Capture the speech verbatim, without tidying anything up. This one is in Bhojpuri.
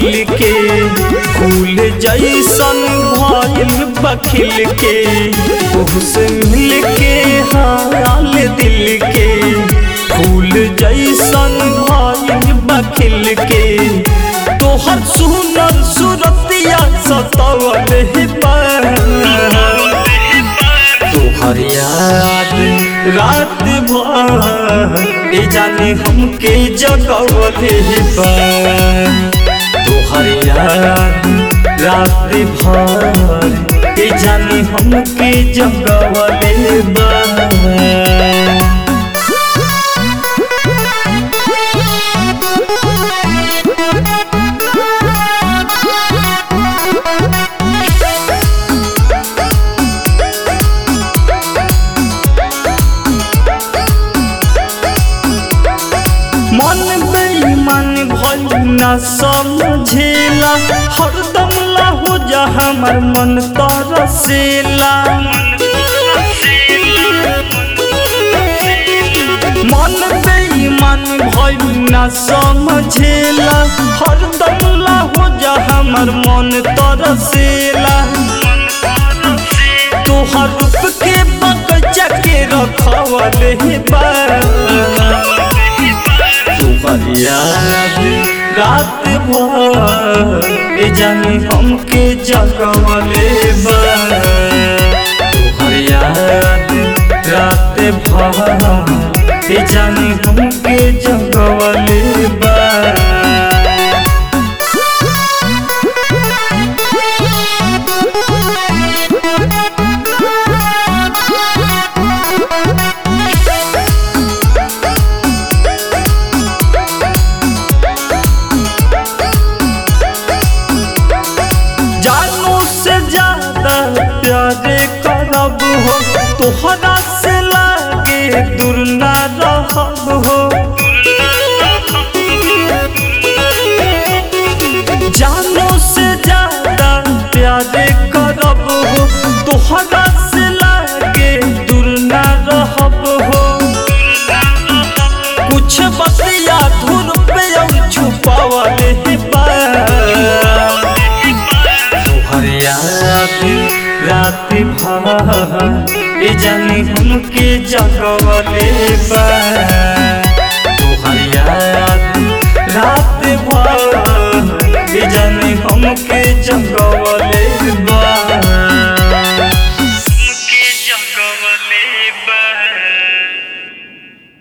खिल के फूल जैसन भइल बखिल के ओहसे मिल के हाल दिल के फूल जैसन भइल बखिल के तोहर सुनर सुरतिया सतावले पर तोहर याद रात भर ए जाने हमके जगवले पर तोहर याद रात भर ए जाने हमके जगवले पर मन बेईमान भइल ना समझेला हरदम ला हो जा हमर मन तरसेला मन बेईमान भइल ना समझेला हरदम ला हो जा हमर मन तरसेला तोहर रूप के बगचा के रखवले बा तोहर याद रात भर ए जाने हमके जगवले बा तोहर याद रात भर ए जाने हमके जगवले बा प्यारे करब हो तोहरा से लागे दूर ना रहब हो जानो से ज्यादा प्यारे करब हो तोहरा से लागे दूर ना रहब हो कुछ बतिया धुर पे और छुपावले तोहर याद रात भर ए जाने हमके जगवले बा।